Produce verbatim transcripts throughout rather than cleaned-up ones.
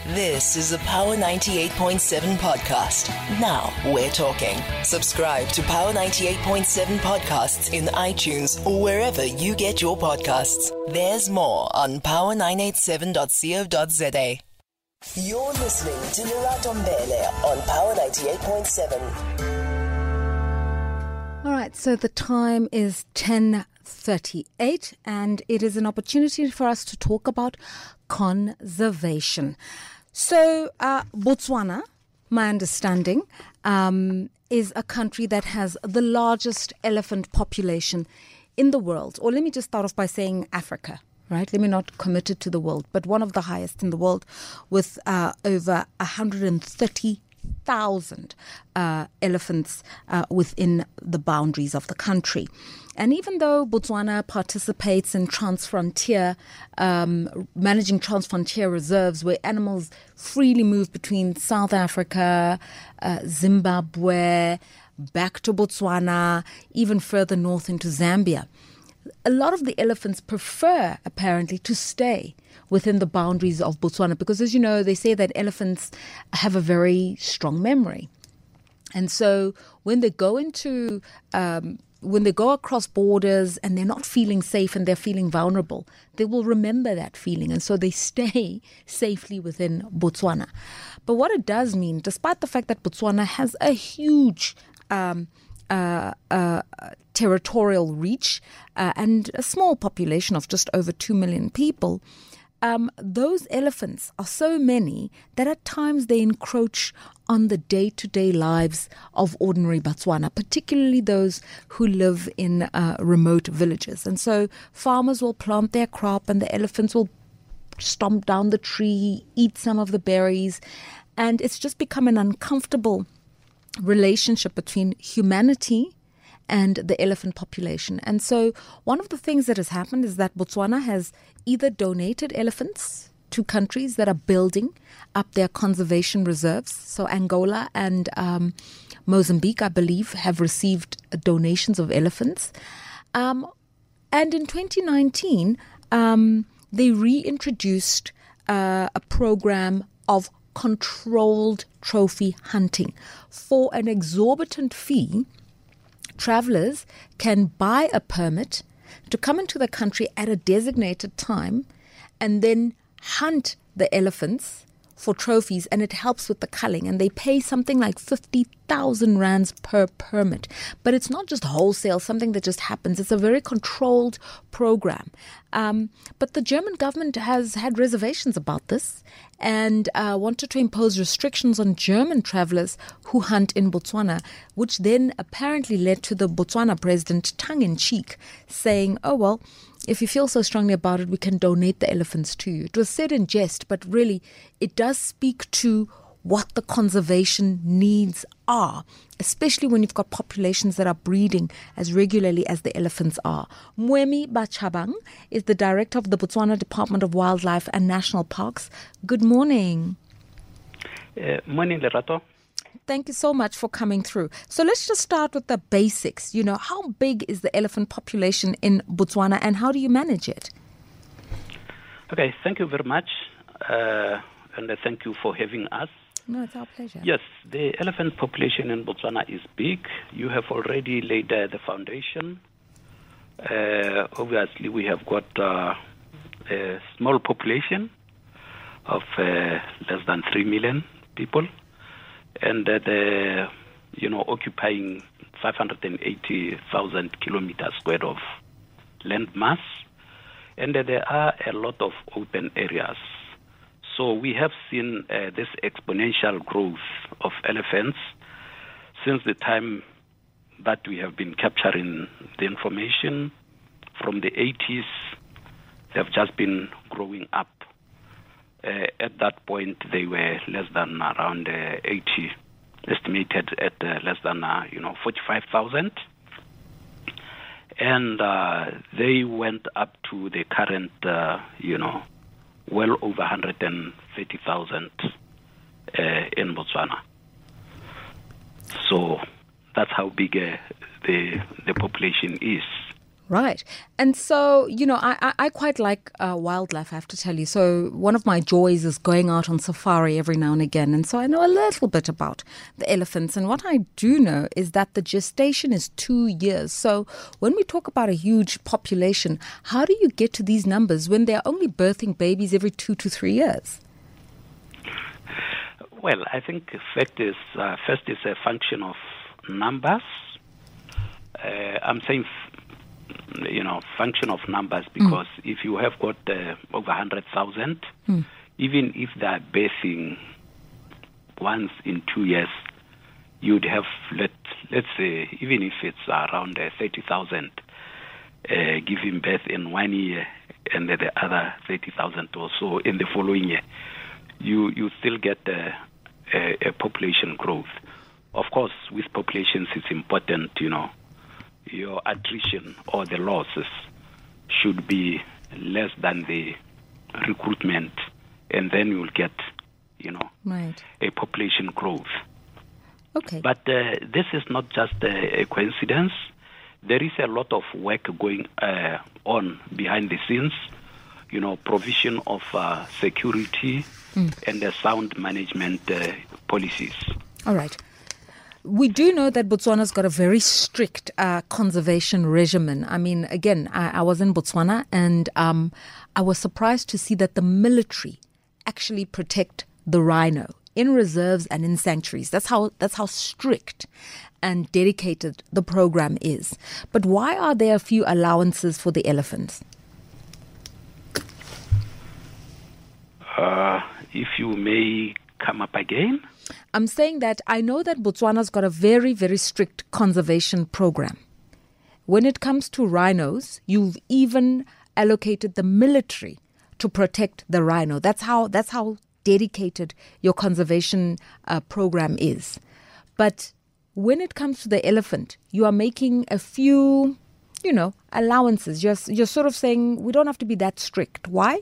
This is a Power ninety-eight point seven podcast. Now we're talking. Subscribe to Power ninety-eight point seven podcasts in iTunes or wherever you get your podcasts. There's more on power nine eight seven dot co dot za. You're listening to Lerato Mbele on Power ninety-eight point seven. All right, so the time is ten thirty-eight and it is an opportunity for us to talk about conservation. So uh, Botswana, my understanding, um, is a country that has the largest elephant population in the world. Or let me just start off by saying Africa, right? Let me not commit it to the world, but one of the highest in the world with uh, over one hundred thirty thousand uh, elephants uh, within the boundaries of the country. And even though Botswana participates in transfrontier, um, managing transfrontier reserves where animals freely move between South Africa, uh, Zimbabwe, back to Botswana, even further north into Zambia, a lot of the elephants prefer, apparently, to stay within the boundaries of Botswana because, as you know, they say that elephants have a very strong memory. And so when they go into, um, when they go across borders and they're not feeling safe and they're feeling vulnerable, they will remember that feeling. And so they stay safely within Botswana. But what it does mean, despite the fact that Botswana has a huge um Uh, uh, territorial reach uh, and a small population of just over two million people, um, those elephants are so many that at times they encroach on the day-to-day lives of ordinary Botswana, particularly those who live in uh, remote villages. And so farmers will plant their crop and the elephants will stomp down the tree, eat some of the berries, and it's just become an uncomfortable relationship between humanity and the elephant population. And so one of the things that has happened is that Botswana has either donated elephants to countries that are building up their conservation reserves. So Angola and um, Mozambique, I believe, have received donations of elephants. Um, and in twenty nineteen, um, they reintroduced uh, a program of controlled trophy hunting. For an exorbitant fee, travelers can buy a permit to come into the country at a designated time and then hunt the elephants for trophies, and it helps with the culling, and they pay something like fifty thousand rands per permit. But it's not just wholesale, something that just happens. It's a very controlled program. Um, but the German government has had reservations about this and uh, wanted to impose restrictions on German travelers who hunt in Botswana, which then apparently led to the Botswana president, tongue-in-cheek, saying, oh, well, if you feel so strongly about it, we can donate the elephants to you. It was said in jest, but really it does speak to what the conservation needs are, especially when you've got populations that are breeding as regularly as the elephants are. Mwemi Bachabang is the director of the Botswana Department of Wildlife and National Parks. Good morning. Uh, morning, Lerato. Thank you so much for coming through. So let's just start with the basics. You know, how big is the elephant population in Botswana and how do you manage it? Okay, thank you very much. Uh, and uh, thank you for having us. No, it's our pleasure. Yes, the elephant population in Botswana is big. You have already laid uh, the foundation. Uh, obviously, we have got uh, a small population of uh, less than three million people. And uh, the, you know, occupying five hundred eighty thousand kilometers squared of land mass. And uh, there are a lot of open areas. So we have seen uh, this exponential growth of elephants since the time that we have been capturing the information. From the eighties, they have just been growing up. Uh, at that point, they were less than around uh, eighty, estimated at uh, less than, uh, you know, forty-five thousand. And uh, they went up to the current, uh, you know, well over one hundred thirty thousand uh, in Botswana. So that's how big uh, the the population is. Right. And so, you know, I, I, I quite like uh, wildlife, I have to tell you. So one of my joys is going out on safari every now and again. And so I know a little bit about the elephants. And what I do know is that the gestation is two years. So when we talk about a huge population, how do you get to these numbers when they're only birthing babies every two to three years? Well, I think fact is, uh, first is a function of numbers. Uh, I'm saying you know, function of numbers, because mm. if you have got uh, over one hundred thousand, mm. even if they are birthing once in two years, you'd have, let, let's say, even if it's around uh, thirty thousand, uh, giving birth in one year, and the other thirty thousand or so in the following year, you, you still get uh, a, a population growth. Of course, with populations, it's important, you know, your attrition or the losses should be less than the recruitment, and then you'll get, you know, right. a population growth. Okay. But uh, this is not just a, a coincidence. There is a lot of work going uh, on behind the scenes, you know, provision of uh, security mm. and the sound management uh, policies. All right. We do know that Botswana's got a very strict uh, conservation regimen. I mean, again, I, I was in Botswana, and um, I was surprised to see that the military actually protect the rhino in reserves and in sanctuaries. That's how that's how strict and dedicated the program is. But why are there a few allowances for the elephants? Uh, if you may come up again. I'm saying that I know that Botswana's got a very, very strict conservation program. When it comes to rhinos, you've even allocated the military to protect the rhino. That's how that's how dedicated your conservation uh, program is. But when it comes to the elephant, you are making a few, you know, allowances. You're, you're sort of saying we don't have to be that strict. Why?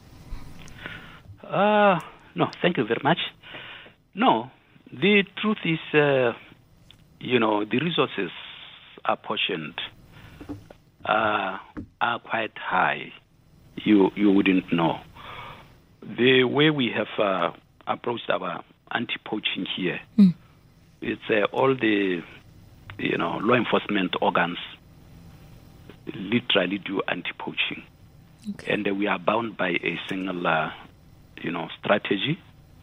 Uh, no, thank you very much. No, the truth is, uh, you know, the resources apportioned uh, are quite high. You you wouldn't know. The way we have uh, approached our anti-poaching here, mm. it's uh, all the, you know, law enforcement organs literally do anti-poaching. Okay. And uh, we are bound by a single, uh, you know, strategy.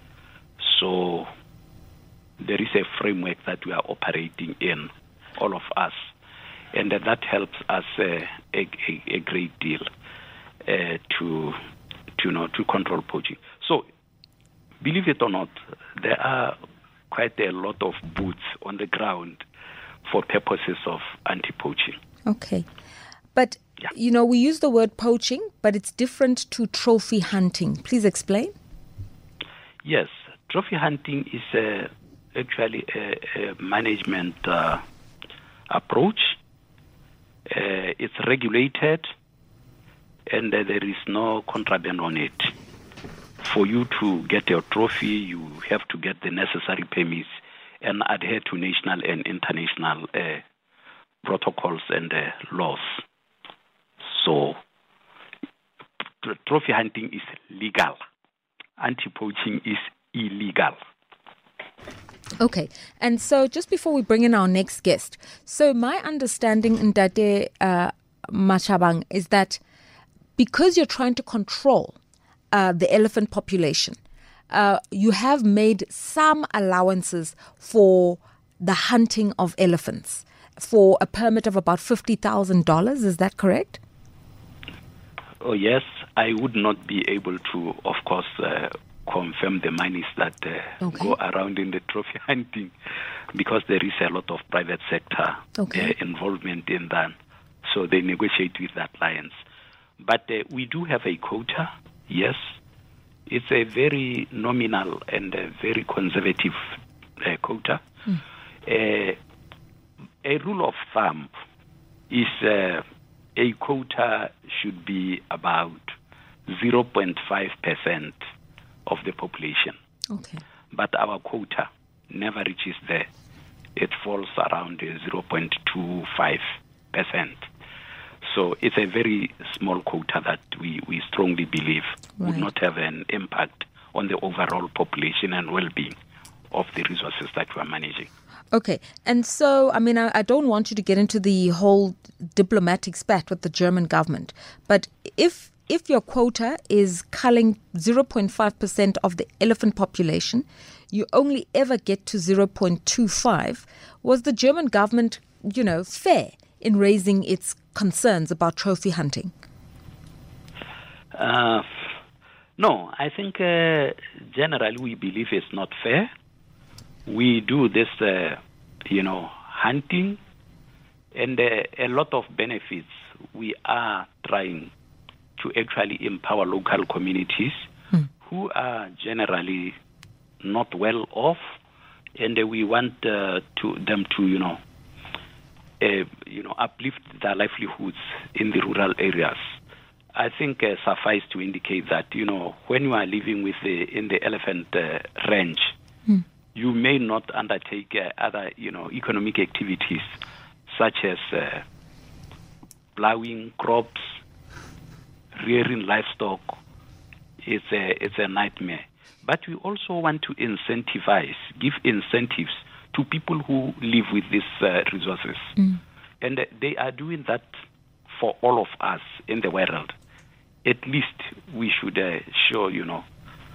So there is a framework that we are operating in, all of us, and uh, that helps us uh, a, a, a great deal uh, to, to, you know, to control poaching. So, believe it or not, there are quite a lot of boots on the ground for purposes of anti-poaching. Okay. But, yeah. you know, we use the word poaching, but it's different to trophy hunting. Please explain. Yes. Trophy hunting is uh, actually a, a management uh, approach. Uh, it's regulated, and uh, there is no contraband on it. For you to get your trophy, you have to get the necessary permits and adhere to national and international uh, protocols and uh, laws. So, tr- trophy hunting is legal. Anti-poaching is illegal. Okay, and so just before we bring in our next guest, so my understanding, Ntate uh, Machabang, is that because you're trying to control uh, the elephant population, uh, you have made some allowances for the hunting of elephants for a permit of about fifty thousand dollars. Is that correct? Oh, yes. I would not be able to, of course, uh, confirm the monies that uh, okay. go around in the trophy hunting, because there is a lot of private sector okay. uh, involvement in that. So they negotiate with that lions. But uh, we do have a quota, yes. It's a very nominal and a very conservative uh, quota. Mm. Uh, a rule of thumb is uh, a quota should be about zero point five percent of the population. Okay. But our quota never reaches there. It falls around zero point two five percent. So it's a very small quota that we, we strongly believe right. would not have an impact on the overall population and well-being of the resources that we are managing. Okay. And so, I mean, I, I don't want you to get into the whole diplomatic spat with the German government, but if if your quota is culling zero point five percent of the elephant population, you only ever get to zero point two five, was the German government, you know, fair in raising its concerns about trophy hunting? Uh, no, I think uh, generally we believe it's not fair. We do this, uh, you know, hunting, and uh, a lot of benefits. We are trying to actually empower local communities hmm. who are generally not well off, and uh, we want uh, to them to, you know, uh, you know, uplift their livelihoods in the rural areas. I think uh, suffice to indicate that, you know, when you are living with the, in the elephant uh, range, hmm. you may not undertake uh, other, you know, economic activities such as uh, plowing crops, rearing livestock. It's a it's a nightmare. But we also want to incentivize, give incentives to people who live with these uh, resources, mm. and uh, they are doing that for all of us in the world. At least we should uh, show, you know,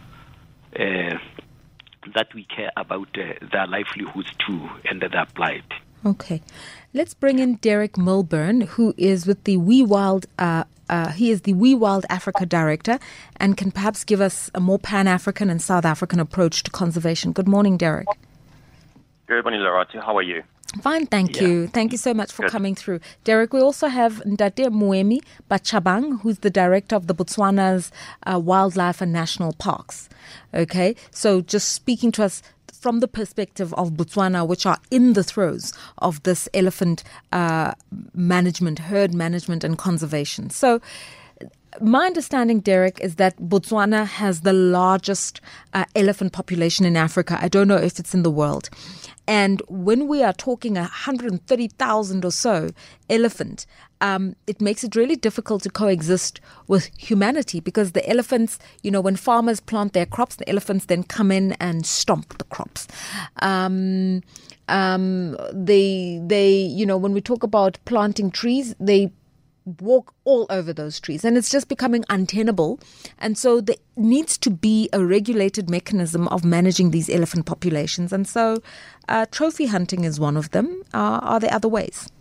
uh, that we care about uh, their livelihoods too and their plight. Okay. Let's bring in Derek Milburn, who is with the We Wild, uh, uh, he is the We Wild Africa Director and can perhaps give us a more Pan-African and South African approach to conservation. Good morning, Derek. Good morning, Loratu. How are you? Fine, thank yeah. you. Thank you so much for Good. coming through. Derek, we also have Ndate Muemi Bachabang, who's the director of the Botswana's uh, Wildlife and National Parks. Okay, so just speaking to us from the perspective of Botswana, which are in the throes of this elephant uh, management, herd management and conservation. So my understanding, Derek, is that Botswana has the largest uh, elephant population in Africa. I don't know if it's in the world. And when we are talking one hundred thirty thousand or so elephant, um, it makes it really difficult to coexist with humanity because the elephants, you know, when farmers plant their crops, the elephants then come in and stomp the crops. Um, um, they, they, you know, when we talk about planting trees, they walk all over those trees and it's just becoming untenable. And so there needs to be a regulated mechanism of managing these elephant populations. And so uh, trophy hunting is one of them. Uh, are there other ways?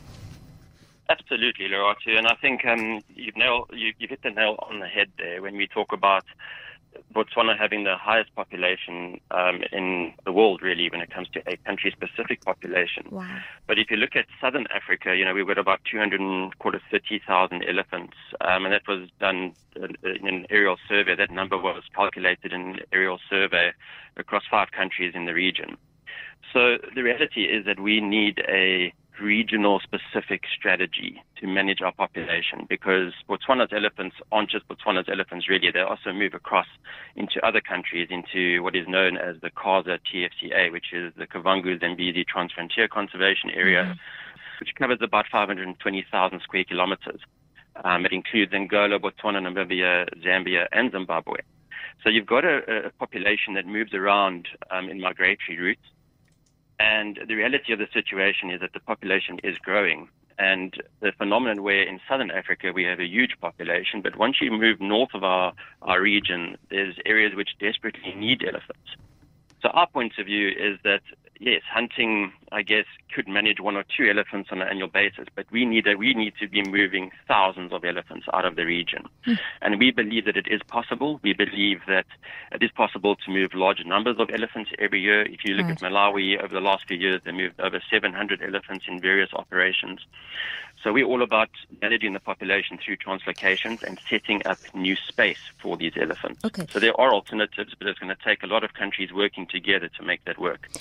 Absolutely, Loratu. And I think um, you've, nailed, you, you've hit the nail on the head there when we talk about Botswana having the highest population um, in the world, really, when it comes to a country-specific population. Wow. But if you look at southern Africa, you know, we've got about two hundred thirty thousand elephants, um, and that was done in an aerial survey. That number was calculated in an aerial survey across five countries in the region. So the reality is that we need a regional specific strategy to manage our population because Botswana's elephants aren't just Botswana's elephants really, they also move across into other countries, into what is known as the CASA T F C A, which is the Kavango Zambezi Transfrontier Conservation Area, mm-hmm. which covers about five hundred twenty thousand square kilometers. Um, it includes Angola, Botswana, Namibia, Zambia, and Zimbabwe. So you've got a, a population that moves around um, in migratory routes. And the reality of the situation is that the population is growing. And the phenomenon where in southern Africa we have a huge population, but once you move north of our, our region, there's areas which desperately need elephants. So our point of view is that, yes, hunting, I guess, could manage one or two elephants on an annual basis, but we need a, we need to be moving thousands of elephants out of the region. Mm. And we believe that it is possible. We believe that it is possible to move large numbers of elephants every year. If you look right. at Malawi, over the last few years, they moved over seven hundred elephants in various operations. So we're all about managing the population through translocations and setting up new space for these elephants. Okay. So there are alternatives, but it's going to take a lot of countries working together to make that work. Okay.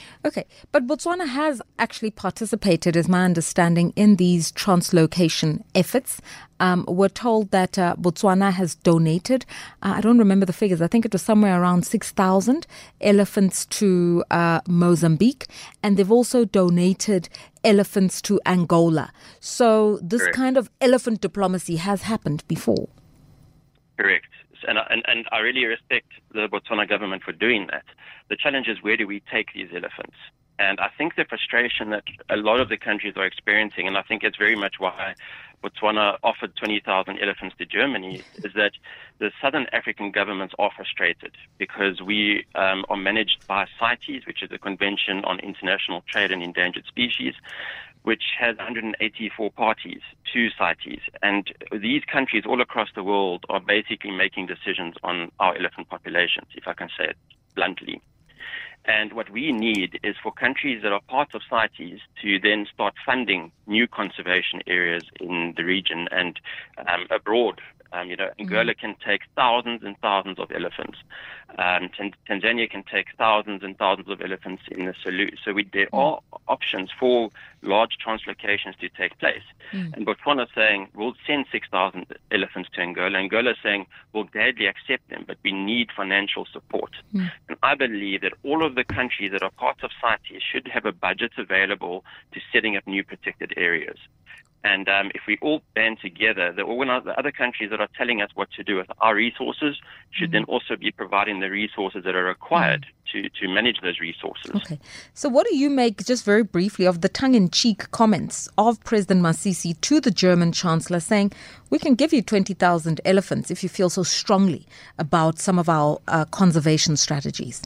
but Botswana has actually participated, is my understanding, in these translocation efforts. Um, we're told that uh, Botswana has donated, uh, I don't remember the figures, I think it was somewhere around six thousand elephants to uh, Mozambique, and they've also donated elephants to Angola. So this Correct. kind of elephant diplomacy has happened before. Correct. And, and, and I really respect the Botswana government for doing that. The challenge is, where do we take these elephants? And I think the frustration that a lot of the countries are experiencing, and I think it's very much why Botswana offered twenty thousand elephants to Germany, is that the Southern African governments are frustrated because we um, are managed by CITES, which is the Convention on International Trade in Endangered Species, which has one hundred eighty-four parties to CITES. And these countries all across the world are basically making decisions on our elephant populations, if I can say it bluntly. And what we need is for countries that are part of CITES to then start funding new conservation areas in the region and um, abroad. Um, you know, Angola can take thousands and thousands of elephants. Um, Tan- Tanzania can take thousands and thousands of elephants in the Selous. So we, there are options for large translocations to take place. Mm. And Botswana is saying, we'll send six thousand elephants to Angola. Angola is saying, we'll gladly accept them, but we need financial support. Mm. And I believe that all of the countries that are part of CITES should have a budget available to setting up new protected areas. And um, if we all band together, the, organize, the other countries that are telling us what to do with our resources should mm. then also be providing the resources that are required mm. to, to manage those resources. Okay. So what do you make, just very briefly, of the tongue-in-cheek comments of President Masisi to the German Chancellor saying, we can give you twenty thousand elephants if you feel so strongly about some of our uh, conservation strategies?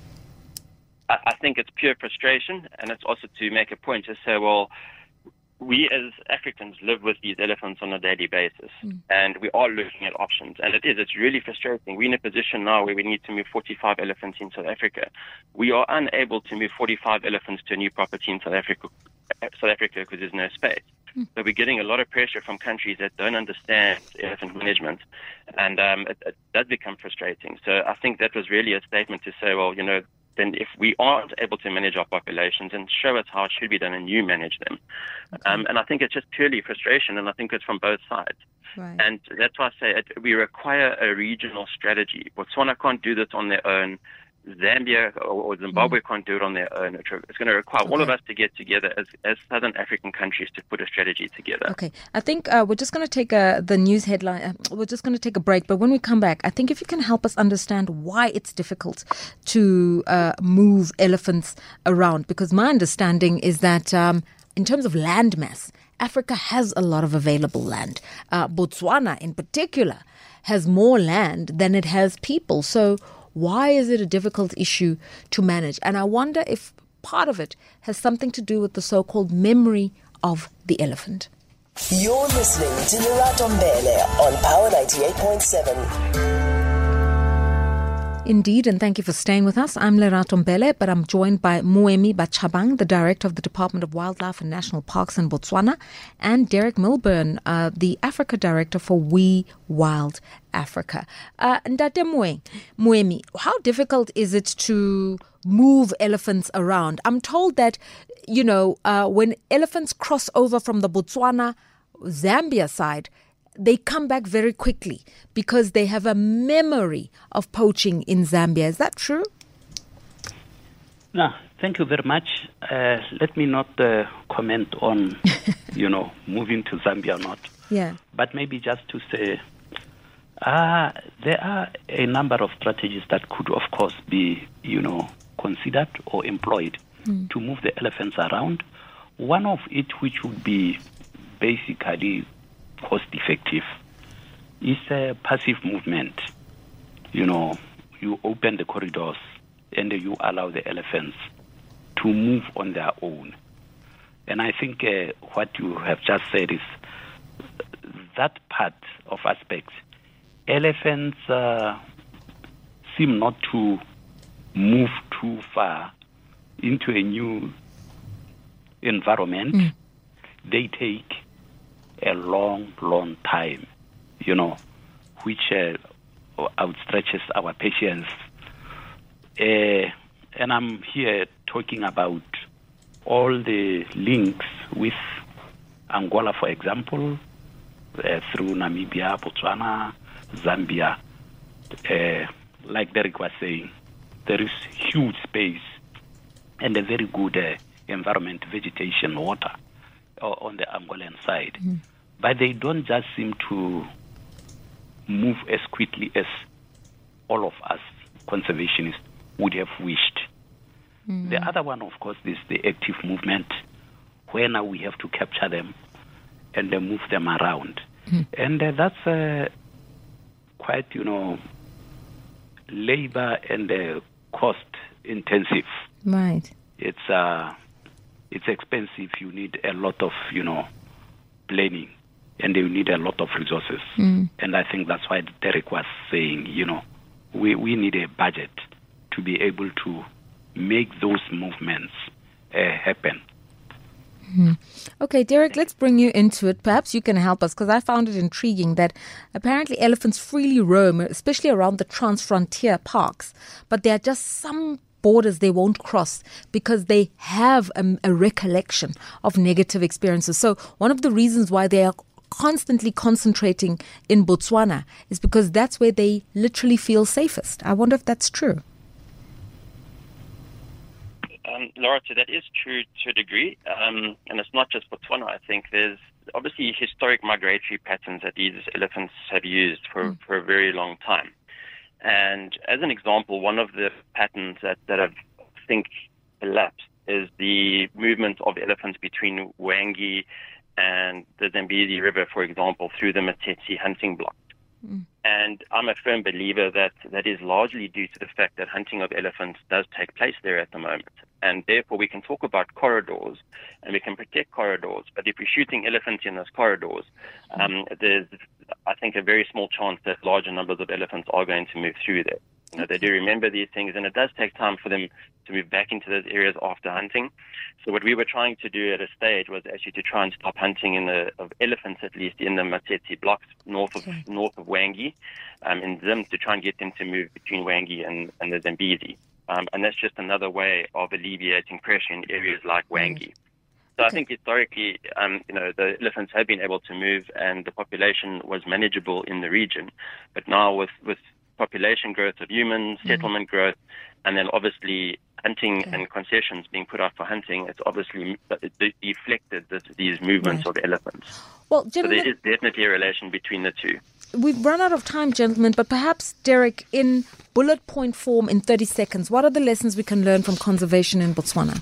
I, I think it's pure frustration, and it's also to make a point to say, well, we as Africans live with these elephants on a daily basis, mm. and we are looking at options. And it is, it's really frustrating. We're in a position now where we need to move forty-five elephants in South Africa. We are unable to move forty-five elephants to a new property in South Africa, South Africa because there's no space. Mm. So we're getting a lot of pressure from countries that don't understand elephant management, and um, it, it does become frustrating. So I think that was really a statement to say, well, you know, then if we aren't able to manage our populations, and show us how it should be done and you manage them. Okay. Um, and I think it's just purely frustration, and I think it's from both sides. Right. And that's why I say it, we require a regional strategy. Botswana can't do this on their own. Zambia or Zimbabwe mm. can't do it on their own. It's going to require okay. all of us to get together as, as Southern African countries to put a strategy together. Okay. I think uh, we're just going to take a, the news headline. Uh, we're just going to take a break. But when we come back, I think if you can help us understand why it's difficult to uh, move elephants around, because my understanding is that um, in terms of land mass, Africa has a lot of available land. Uh, Botswana in particular has more land than it has people. So why is it a difficult issue to manage? And I wonder if part of it has something to do with the so-called memory of the elephant. You're listening to Lerato Mbele on Power ninety-eight point seven. Indeed, and thank you for staying with us. I'm Lerato Mbele, but I'm joined by Moemi Bachabang, the Director of the Department of Wildlife and National Parks in Botswana, and Derek Milburn, uh, the Africa Director for We Wild Africa. Uh, Ndate Moemi, how difficult is it to move elephants around? I'm told that, you know, uh, when elephants cross over from the Botswana-Zambia side, they come back very quickly because they have a memory of poaching in Zambia. Is that true? No, thank you very much. Uh, let me not uh, comment on, you know, moving to Zambia or not. Yeah. But maybe just to say, uh, there are a number of strategies that could, of course, be, you know, considered or employed mm. to move the elephants around. One of it, which would be basically cost-effective, is a passive movement. You know, you open the corridors and you allow the elephants to move on their own. And I think uh, what you have just said is that part of aspects. Elephants uh, seem not to move too far into a new environment. Mm. They take a long, long time, you know, which uh, outstretches our patience. Uh, and I'm here talking about all the links with Angola, for example, uh, through Namibia, Botswana, Zambia. Uh, like Derek was saying, there is huge space and a very good uh, environment, vegetation, water uh, on the Angolan side. Mm. But they don't just seem to move as quickly as all of us conservationists would have wished. Mm. The other one, of course, is the active movement, where now we have to capture them and uh, move them around. Mm. And uh, that's uh, quite, you know, labor and uh, cost intensive. Right. It's uh, it's expensive. You need a lot of, you know, planning, and you need a lot of resources. Mm. And I think that's why Derek was saying, you know, we, we need a budget to be able to make those movements uh, happen. Mm. Okay, Derek, let's bring you into it. Perhaps you can help us, because I found it intriguing that apparently elephants freely roam, especially around the transfrontier parks, but there are just some borders they won't cross because they have a, a recollection of negative experiences. So one of the reasons why they are constantly concentrating in Botswana is because that's where they literally feel safest. I wonder if that's true. Um, Laura, so that is true to a degree, um, and it's not just Botswana. I think there's obviously historic migratory patterns that these elephants have used for, mm. for a very long time. And as an example, one of the patterns that, that I've, I think elapsed is the movement of elephants between Wangi and the Zambezi River, for example, through the Matsetsi hunting block. Mm. And I'm a firm believer that that is largely due to the fact that hunting of elephants does take place there at the moment. And therefore, we can talk about corridors and we can protect corridors. But if we're shooting elephants in those corridors, um, there's, I think, a very small chance that larger numbers of elephants are going to move through there. You know, they do remember these things, and it does take time for them to move back into those areas after hunting. So what we were trying to do at a stage was actually to try and stop hunting in the of elephants, at least in the Matsetsi blocks north of okay. north of Wangi, um, in Zim, to try and get them to move between Wangi and, and the Zambezi. Um, and that's just another way of alleviating pressure in areas like Wangi. So okay. I think historically, um, you know, the elephants have been able to move, and the population was manageable in the region. But now with with population growth of humans, settlement mm-hmm. growth, and then obviously hunting okay. and concessions being put out for hunting, it's obviously deflected this, these movements right. of elephants. Well, so there is definitely a relation between the two. We've run out of time, gentlemen, but perhaps, Derek, in bullet point form in thirty seconds, what are the lessons we can learn from conservation in Botswana?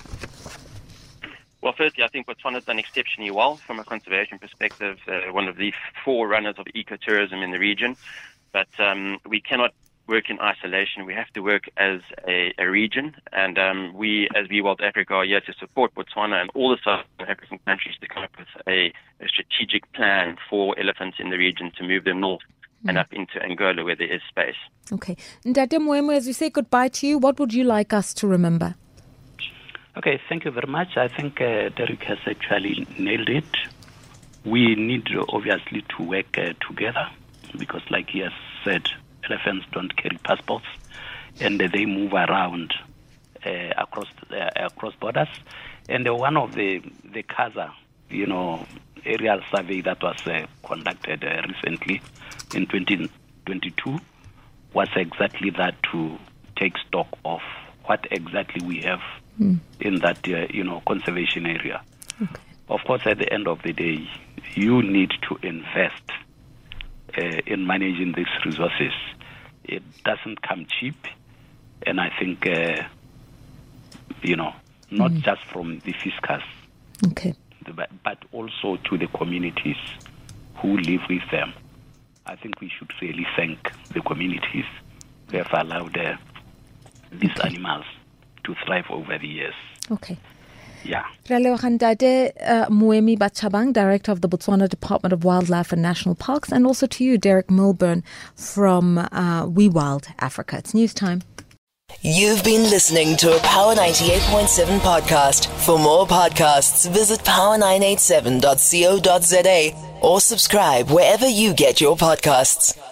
Well, firstly, I think Botswana's done exceptionally well from a conservation perspective, uh, one of the four runners of ecotourism in the region. But um, we cannot work in isolation. We have to work as a, a region. And um, we, as WeWorld Africa, are here to support Botswana and all the South African countries to come up with a, a strategic plan for elephants in the region to move them north mm. and up into Angola where there is space. Okay. Ndate Moemo, as we say goodbye to you, what would you like us to remember? Okay, thank you very much. I think uh, Derek has actually nailed it. We need, obviously, to work uh, together. Because like he has said, elephants don't carry passports, and they move around uh, across uh, across borders. And uh, one of the the Kaza, you know, aerial survey that was uh, conducted uh, recently in twenty twenty-two was exactly that, to take stock of what exactly we have mm. in that uh, you know conservation area. Okay. Of course, at the end of the day, you need to invest Uh, in managing these resources. It doesn't come cheap, and I think, uh, you know, not mm. just from the fiscus, okay. but, but also to the communities who live with them. I think we should really thank the communities who have allowed uh, these okay. animals to thrive over the years. Okay. Yeah. Ndate uh, Moemi Batchabang, Director of the Botswana Department of Wildlife and National Parks, and also to you, Derek Milburn from uh, WeWild Africa. It's news time. You've been listening to a Power ninety-eight point seven podcast. For more podcasts, visit power nine eight seven dot co dot za or subscribe wherever you get your podcasts.